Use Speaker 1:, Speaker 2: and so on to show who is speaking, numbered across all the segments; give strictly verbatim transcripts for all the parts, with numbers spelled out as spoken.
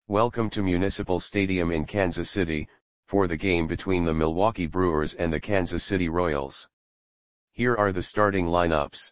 Speaker 1: Welcome to Municipal Stadium in Kansas City, for the game between the Milwaukee Brewers and the Kansas City Royals. Here are the starting lineups.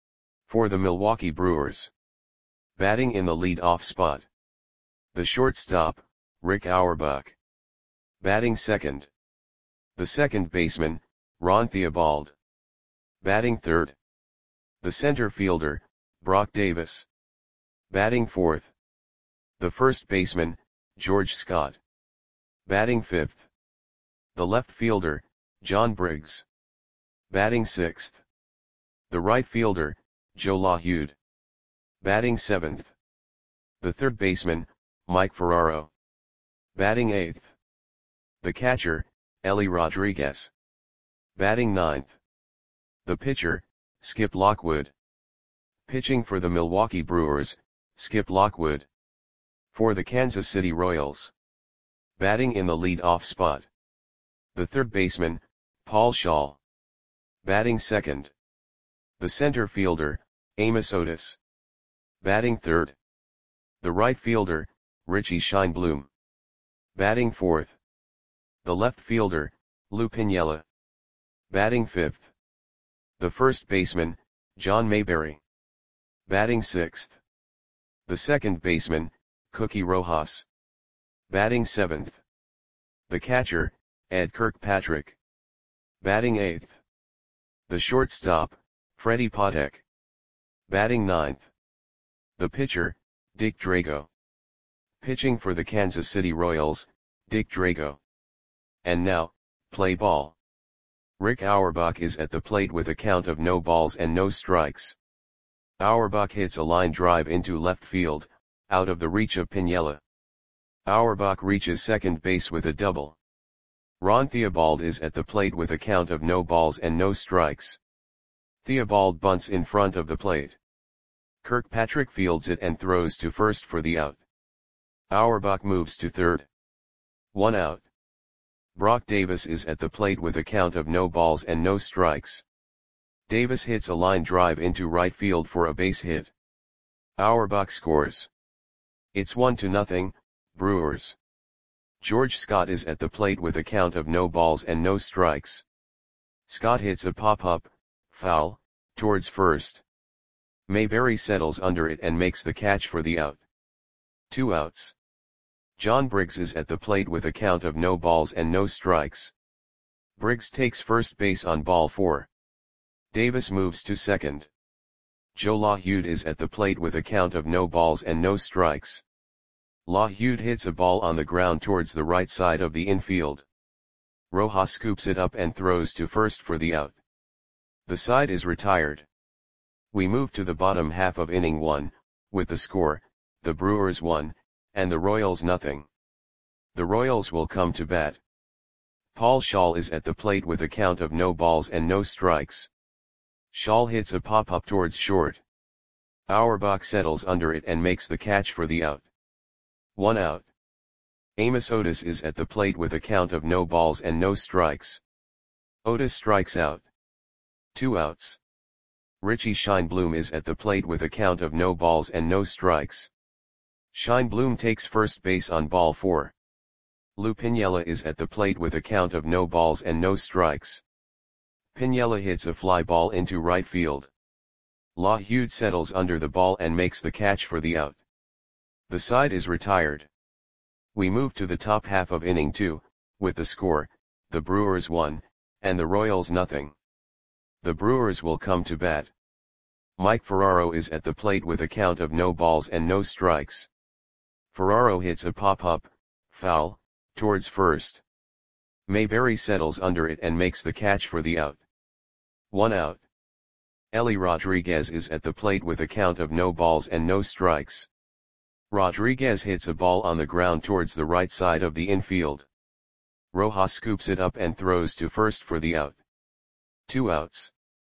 Speaker 1: For the Milwaukee Brewers. Batting in the lead-off spot. The shortstop, Rick Auerbach. Batting second. The second baseman, Ron Theobald. Batting third. The center fielder, Brock Davis. Batting fourth. The first baseman, George Scott. Batting fifth. The left fielder, John Briggs. Batting sixth. The right fielder, Joe LaHude. Batting seventh. The third baseman, Mike Ferraro. Batting eighth. The catcher, Ellie Rodriguez. Batting ninth. The pitcher, Skip Lockwood. Pitching for the Milwaukee Brewers, Skip Lockwood. For the Kansas City Royals. Batting in the lead-off spot. The third baseman, Paul Schall. Batting second. The center fielder, Amos Otis. Batting third. The right fielder, Richie Scheinblum. Batting fourth. The left fielder, Lou Piniella. Batting fifth. The first baseman, John Mayberry. Batting sixth. The second baseman, Cookie Rojas. Batting seventh. The catcher, Ed Kirkpatrick. Batting eighth. The shortstop, Freddie Patek. Batting ninth. The pitcher, Dick Drago. Pitching for the Kansas City Royals, Dick Drago. And now, play ball. Rick Auerbach is at the plate with a count of no balls and no strikes. Auerbach hits a line drive into left field, out of the reach of Piniella. Auerbach reaches second base with a double. Ron Theobald is at the plate with a count of no balls and no strikes. Theobald bunts in front of the plate. Kirkpatrick fields it and throws to first for the out. Auerbach moves to third. One out. Brock Davis is at the plate with a count of no balls and no strikes. Davis hits a line drive into right field for a base hit. Auerbach scores. It's one to nothing, Brewers. George Scott is at the plate with a count of no balls and no strikes. Scott hits a pop-up, foul, towards first. Mayberry settles under it and makes the catch for the out. Two outs. John Briggs is at the plate with a count of no balls and no strikes. Briggs takes first base on ball four. Davis moves to second. Joe LaHude is at the plate with a count of no balls and no strikes. LaHude hits a ball on the ground towards the right side of the infield. Rojas scoops it up and throws to first for the out. The side is retired. We move to the bottom half of inning one, with the score, the Brewers one, and the Royals nothing. The Royals will come to bat. Paul Schall is at the plate with a count of no balls and no strikes. Schall hits a pop-up towards short. Auerbach settles under it and makes the catch for the out. One out. Amos Otis is at the plate with a count of no balls and no strikes. Otis strikes out. Two outs. Richie Scheinblum is at the plate with a count of no balls and no strikes. Scheinblum takes first base on ball four. Lou Piniella is at the plate with a count of no balls and no strikes. Piniella hits a fly ball into right field. LaHude settles under the ball and makes the catch for the out. The side is retired. We move to the top half of inning two, with the score, the Brewers one, and the Royals nothing. The Brewers will come to bat. Mike Ferraro is at the plate with a count of no balls and no strikes. Ferraro hits a pop-up, foul, towards first. Mayberry settles under it and makes the catch for the out. One out. Ellie Rodriguez is at the plate with a count of no balls and no strikes. Rodriguez hits a ball on the ground towards the right side of the infield. Rojas scoops it up and throws to first for the out. Two outs.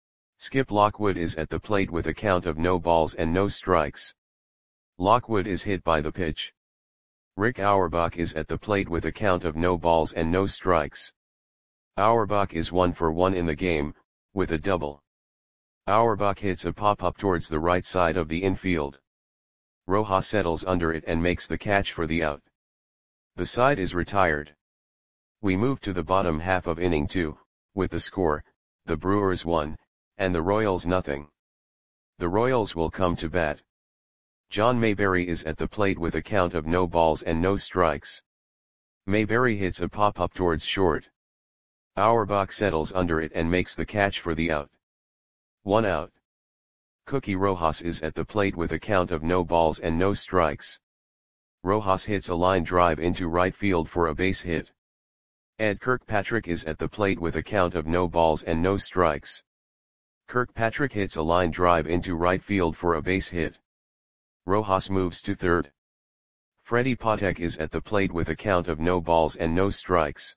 Speaker 1: Skip Lockwood is at the plate with a count of no balls and no strikes. Lockwood is hit by the pitch. Rick Auerbach is at the plate with a count of no balls and no strikes. Auerbach is one for one in the game, with a double. Auerbach hits a pop-up towards the right side of the infield. Rojas settles under it and makes the catch for the out. The side is retired. We move to the bottom half of inning two, with the score, the Brewers one, and the Royals nothing. The Royals will come to bat. John Mayberry is at the plate with a count of no balls and no strikes. Mayberry hits a pop-up towards short. Auerbach settles under it and makes the catch for the out. One out. Cookie Rojas is at the plate with a count of no balls and no strikes. Rojas hits a line drive into right field for a base hit. Ed Kirkpatrick is at the plate with a count of no balls and no strikes. Kirkpatrick hits a line drive into right field for a base hit. Rojas moves to third. Freddie Patek is at the plate with a count of no balls and no strikes.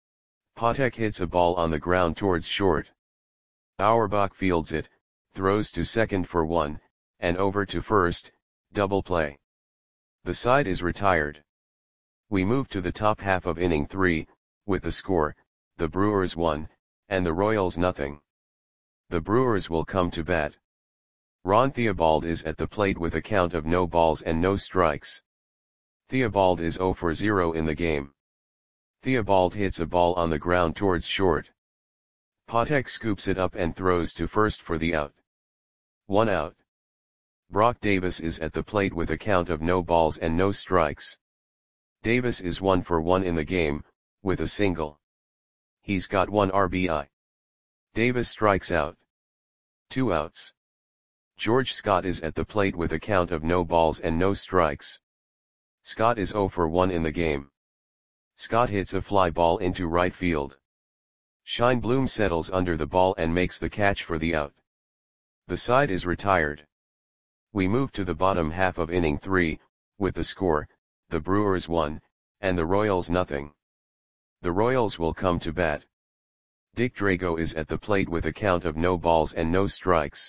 Speaker 1: Patek hits a ball on the ground towards short. Auerbach fields it, throws to second for one, and over to first, double play. The side is retired. We move to the top half of inning three, with the score, the Brewers one, and the Royals nothing. The Brewers will come to bat. Ron Theobald is at the plate with a count of no balls and no strikes. Theobald is zero for zero in the game. Theobald hits a ball on the ground towards short. Patek scoops it up and throws to first for the out. One out. Brock Davis is at the plate with a count of no balls and no strikes. Davis is one for one in the game, with a single. He's got one R B I. Davis strikes out. Two outs. George Scott is at the plate with a count of no balls and no strikes. Scott is zero for one in the game. Scott hits a fly ball into right field. Scheinblum settles under the ball and makes the catch for the out. The side is retired. We move to the bottom half of inning three, with the score, the Brewers one, and the Royals nothing. The Royals will come to bat. Dick Drago is at the plate with a count of no balls and no strikes.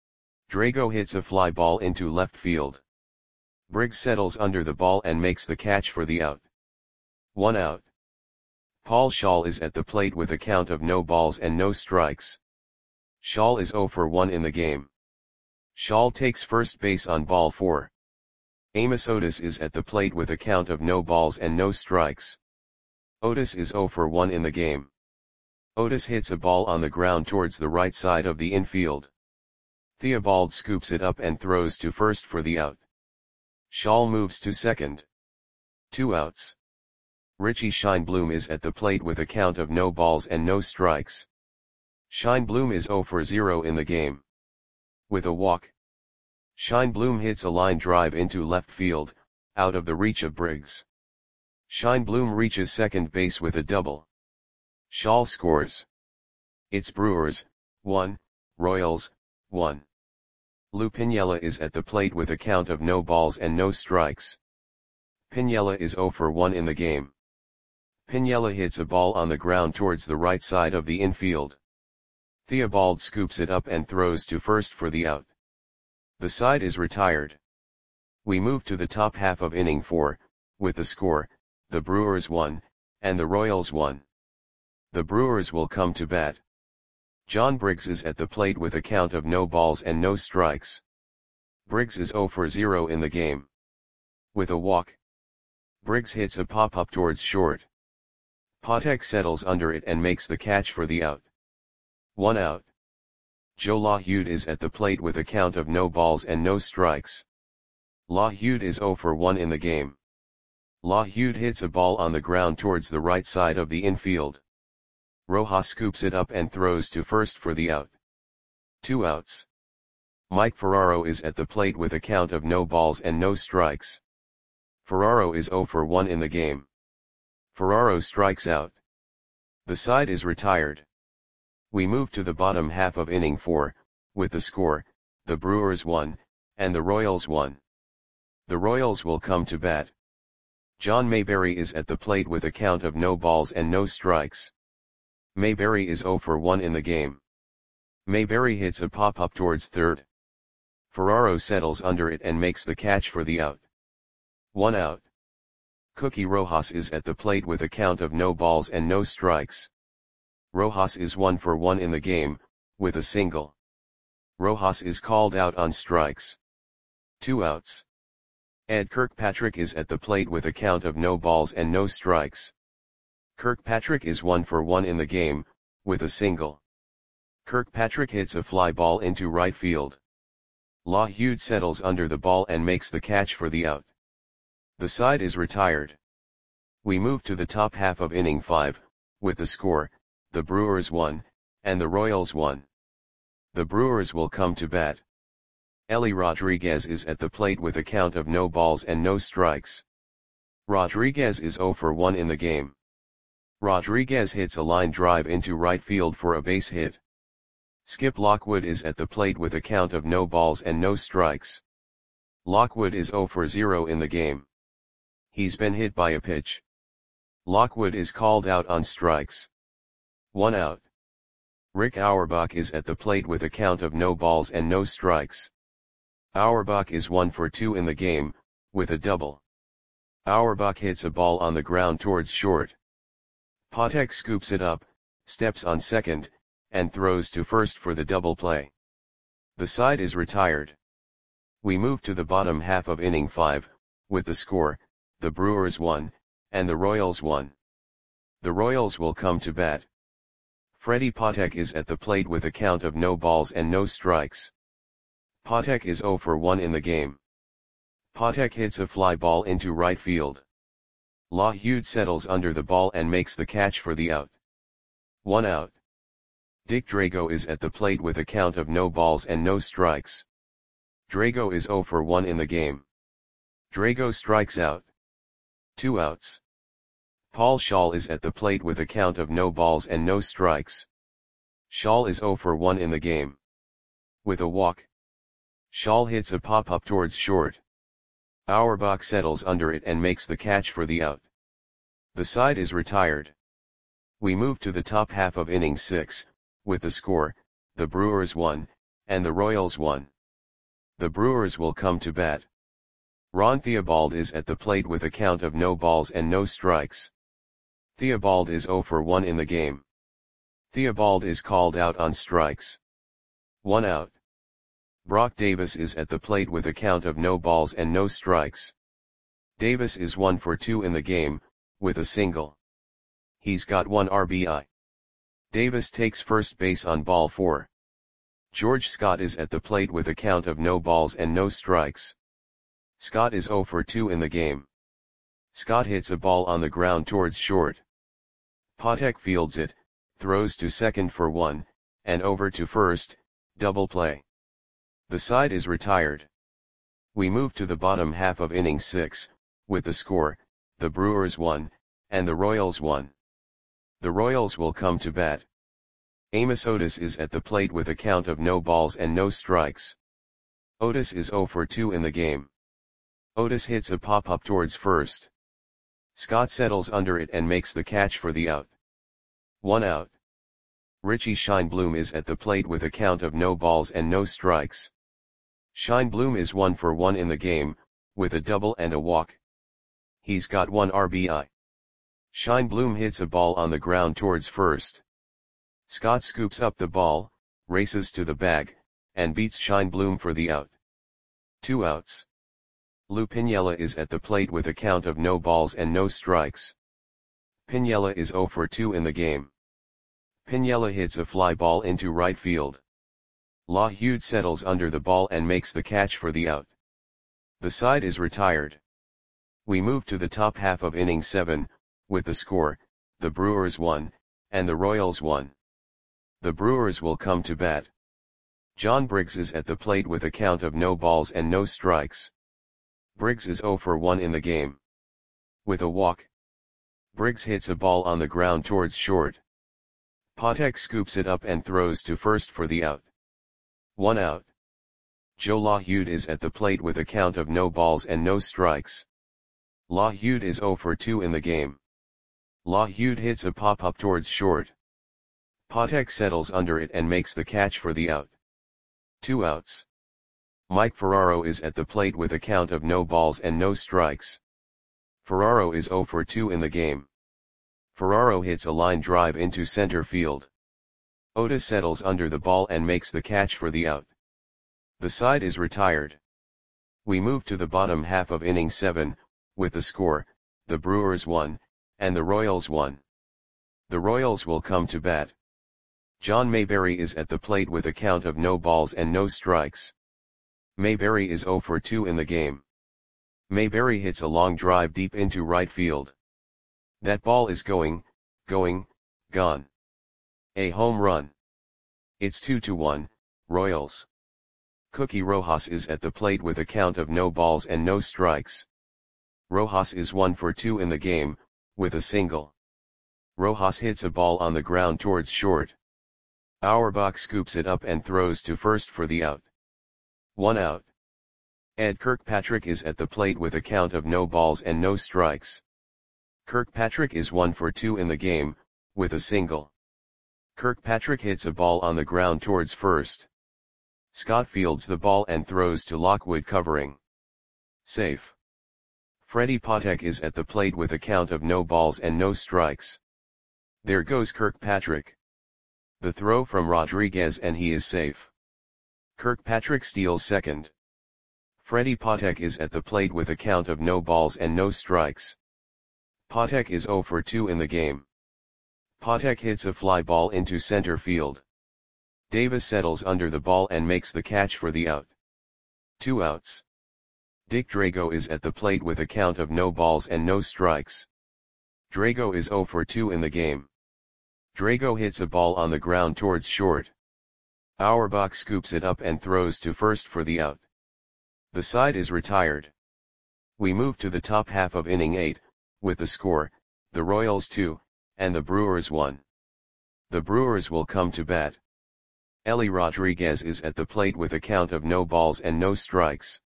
Speaker 1: Drago hits a fly ball into left field. Briggs settles under the ball and makes the catch for the out. One out. Paul Schall is at the plate with a count of no balls and no strikes. Schall is zero for one in the game. Schall takes first base on ball four. Amos Otis is at the plate with a count of no balls and no strikes. Otis is zero for one in the game. Otis hits a ball on the ground towards the right side of the infield. Theobald scoops it up and throws to first for the out. Schall moves to second. Two outs. Richie Scheinblum is at the plate with a count of no balls and no strikes. Scheinblum is zero for zero in the game. With a walk. Scheinblum hits a line drive into left field, out of the reach of Briggs. Scheinblum reaches second base with a double. Schall scores. It's Brewers, one, Royals, one. Lou Piniella is at the plate with a count of no balls and no strikes. Piniella is zero for one in the game. Piniella hits a ball on the ground towards the right side of the infield. Theobald scoops it up and throws to first for the out. The side is retired. We move to the top half of inning four, with the score, the Brewers one, and the Royals one. The Brewers will come to bat. John Briggs is at the plate with a count of no balls and no strikes. Briggs is zero for zero in the game. With a walk. Briggs hits a pop-up towards short. Patek settles under it and makes the catch for the out. One out. Joe LaHude is at the plate with a count of no balls and no strikes. LaHude is zero for one in the game. LaHude hits a ball on the ground towards the right side of the infield. Rojas scoops it up and throws to first for the out. Two outs. Mike Ferraro is at the plate with a count of no balls and no strikes. Ferraro is zero for one in the game. Ferraro strikes out. The side is retired. We move to the bottom half of inning four, with the score, the Brewers one, and the Royals one. The Royals will come to bat. John Mayberry is at the plate with a count of no balls and no strikes. Mayberry is zero for one in the game. Mayberry hits a pop-up towards third. Ferraro settles under it and makes the catch for the out. One out. Cookie Rojas is at the plate with a count of no balls and no strikes. Rojas is one for one in the game, with a single. Rojas is called out on strikes. Two outs. Ed Kirkpatrick is at the plate with a count of no balls and no strikes. Kirkpatrick is one for one in the game, with a single. Kirkpatrick hits a fly ball into right field. LaHude settles under the ball and makes the catch for the out. The side is retired. We move to the top half of inning five, with the score, the Brewers won, and the Royals won. The Brewers will come to bat. Ellie Rodriguez is at the plate with a count of no balls and no strikes. Rodriguez is zero for one in the game. Rodriguez hits a line drive into right field for a base hit. Skip Lockwood is at the plate with a count of no balls and no strikes. Lockwood is zero for zero in the game. He's been hit by a pitch. Lockwood is called out on strikes. One out. Rick Auerbach is at the plate with a count of no balls and no strikes. Auerbach is one for two in the game, with a double. Auerbach hits a ball on the ground towards short. Patek scoops it up, steps on second, and throws to first for the double play. The side is retired. We move to the bottom half of inning five, with the score, the Brewers won, and the Royals won. The Royals will come to bat. Freddie Patek is at the plate with a count of no balls and no strikes. Patek is zero for one in the game. Patek hits a fly ball into right field. LaHude settles under the ball and makes the catch for the out. One out. Dick Drago is at the plate with a count of no balls and no strikes. Drago is zero for one in the game. Drago strikes out. Two outs. Paul Schaal is at the plate with a count of no balls and no strikes. Schaal is zero for one in the game. With a walk. Schaal hits a pop-up towards short. Auerbach settles under it and makes the catch for the out. The side is retired. We move to the top half of inning six, with the score, the Brewers won, and the Royals won. The Brewers will come to bat. Ron Theobald is at the plate with a count of no balls and no strikes. Theobald is zero for one in the game. Theobald is called out on strikes. One out. Brock Davis is at the plate with a count of no balls and no strikes. Davis is one for two in the game, with a single. He's got one R B I. Davis takes first base on ball four. George Scott is at the plate with a count of no balls and no strikes. Scott is zero for two in the game. Scott hits a ball on the ground towards short. Patek fields it, throws to second for one, and over to first, double play. The side is retired. We move to the bottom half of inning six, with the score, the Brewers won, and the Royals won. The Royals will come to bat. Amos Otis is at the plate with a count of no balls and no strikes. Otis is zero for two in the game. Otis hits a pop-up towards first. Scott settles under it and makes the catch for the out. One out. Richie Scheinblum is at the plate with a count of no balls and no strikes. Scheinblum is one for one in the game, with a double and a walk. He's got one R B I. Scheinblum hits a ball on the ground towards first. Scott scoops up the ball, races to the bag, and beats Scheinblum for the out. Two outs. Lou Piniella is at the plate with a count of no balls and no strikes. Piniella is zero for two in the game. Piniella hits a fly ball into right field. LaHude settles under the ball and makes the catch for the out. The side is retired. We move to the top half of inning seven, with the score, the Brewers won, and the Royals won. The Brewers will come to bat. John Briggs is at the plate with a count of no balls and no strikes. Briggs is zero for one in the game. With a walk. Briggs hits a ball on the ground towards short. Patek scoops it up and throws to first for the out. One out. Joe LaHude is at the plate with a count of no balls and no strikes. LaHude is zero for two in the game. LaHude hits a pop-up towards short. Patek settles under it and makes the catch for the out. Two outs. Mike Ferraro is at the plate with a count of no balls and no strikes. Ferraro is zero for two in the game. Ferraro hits a line drive into center field. Otis settles under the ball and makes the catch for the out. The side is retired. We move to the bottom half of inning seven, with the score, the Brewers one, and the Royals one. The Royals will come to bat. John Mayberry is at the plate with a count of no balls and no strikes. Mayberry is oh for two in the game. Mayberry hits a long drive deep into right field. That ball is going, going, gone. A home run. It's two to one, Royals. Cookie Rojas is at the plate with a count of no balls and no strikes. Rojas is one for two in the game, with a single. Rojas hits a ball on the ground towards short. Auerbach scoops it up and throws to first for the out. One out. Ed Kirkpatrick is at the plate with a count of no balls and no strikes. Kirkpatrick is one for two in the game, with a single. Kirkpatrick hits a ball on the ground towards first. Scott fields the ball and throws to Lockwood covering. Safe. Freddie Patek is at the plate with a count of no balls and no strikes. There goes Kirkpatrick. The throw from Rodriguez and he is safe. Kirkpatrick steals second. Freddie Patek is at the plate with a count of no balls and no strikes. Patek is oh for two in the game. Patek hits a fly ball into center field. Davis settles under the ball and makes the catch for the out. Two outs. Dick Drago is at the plate with a count of no balls and no strikes. Drago is oh for two in the game. Drago hits a ball on the ground towards short. Auerbach scoops it up and throws to first for the out. The side is retired. We move to the top half of inning eight, with the score, the Royals two, and the Brewers one. The Brewers will come to bat. Ellie Rodriguez is at the plate with a count of no balls and no strikes.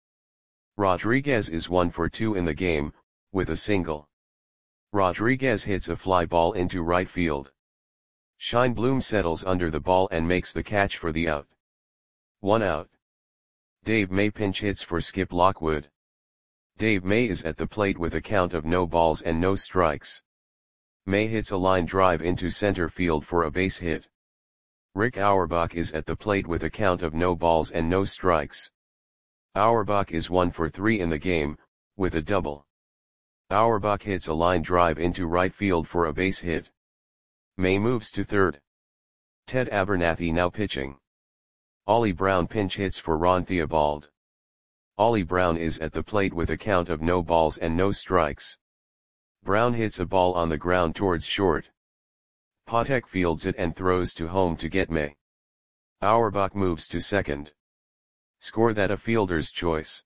Speaker 1: Rodriguez is one for two in the game, with a single. Rodriguez hits a fly ball into right field. Scheinblum settles under the ball and makes the catch for the out. One out. Dave May pinch hits for Skip Lockwood. Dave May is at the plate with a count of no balls and no strikes. May hits a line drive into center field for a base hit. Rick Auerbach is at the plate with a count of no balls and no strikes. Auerbach is one for three in the game, with a double. Auerbach hits a line drive into right field for a base hit. May moves to third. Ted Abernathy now pitching. Ollie Brown pinch hits for Ron Theobald. Ollie Brown is at the plate with a count of no balls and no strikes. Brown hits a ball on the ground towards short. Patek fields it and throws to home to get May. Auerbach moves to second. Score that a fielder's choice.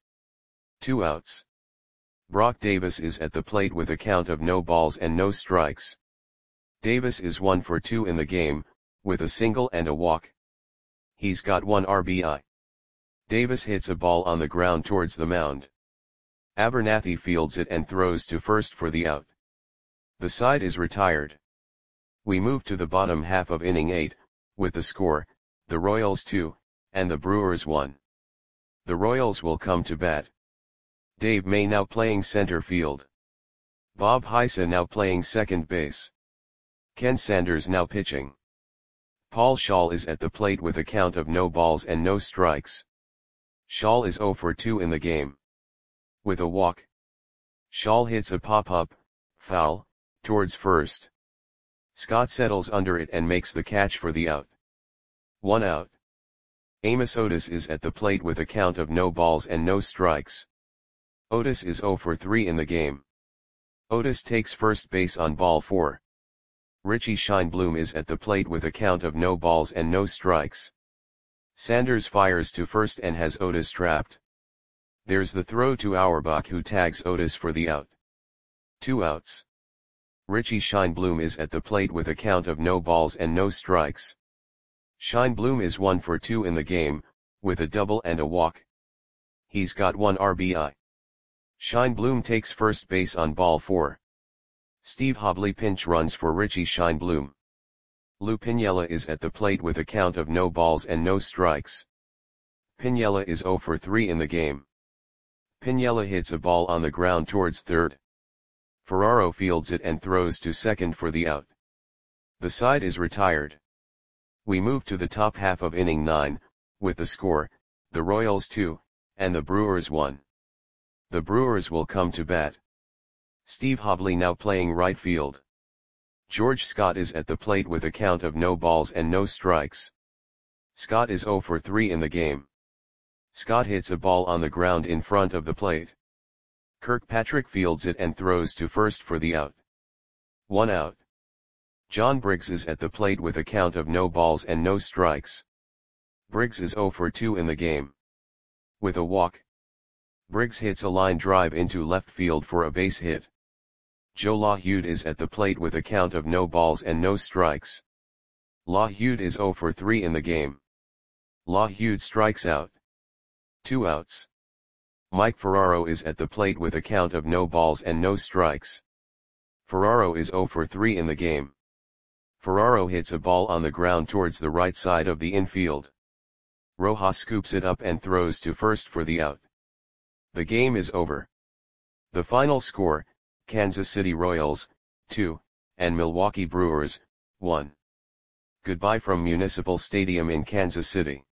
Speaker 1: Two outs. Brock Davis is at the plate with a count of no balls and no strikes. Davis is one for two in the game, with a single and a walk. He's got one R B I. Davis hits a ball on the ground towards the mound. Abernathy fields it and throws to first for the out. The side is retired. We move to the bottom half of inning eight, with the score, the Royals two, and the Brewers one. The Royals will come to bat. Dave May now playing center field. Bob Heisa now playing second base. Ken Sanders now pitching. Paul Schall is at the plate with a count of no balls and no strikes. Schall is oh for two in the game. With a walk. Schall hits a pop-up, foul, towards first. Scott settles under it and makes the catch for the out. One out. Amos Otis is at the plate with a count of no balls and no strikes. Otis is oh for three in the game. Otis takes first base on ball four. Richie Scheinblum is at the plate with a count of no balls and no strikes. Sanders fires to first and has Otis trapped. There's the throw to Auerbach who tags Otis for the out. Two outs. Richie Scheinblum is at the plate with a count of no balls and no strikes. Scheinblum is one for two in the game, with a double and a walk. He's got one R B I. Scheinblum takes first base on ball four. Steve Hobley pinch runs for Richie Scheinblum. Lou Piniella is at the plate with a count of no balls and no strikes. Piniella is oh for three in the game. Piniella hits a ball on the ground towards third. Ferraro fields it and throws to second for the out. The side is retired. We move to the top half of inning nine, with the score, the Royals two, and the Brewers one. The Brewers will come to bat. Steve Hobley now playing right field. George Scott is at the plate with a count of no balls and no strikes. Scott is zero for three in the game. Scott hits a ball on the ground in front of the plate. Kirkpatrick fields it and throws to first for the out. One out. John Briggs is at the plate with a count of no balls and no strikes. Briggs is zero for two in the game. With a walk, Briggs hits a line drive into left field for a base hit. Joe LaHude is at the plate with a count of no balls and no strikes. LaHude is zero for three in the game. LaHude strikes out. Two outs. Mike Ferraro is at the plate with a count of no balls and no strikes. Ferraro is zero for three in the game. Ferraro hits a ball on the ground towards the right side of the infield. Rojas scoops it up and throws to first for the out. The game is over. The final score, Kansas City Royals, two, and Milwaukee Brewers, one. Goodbye from Municipal Stadium in Kansas City.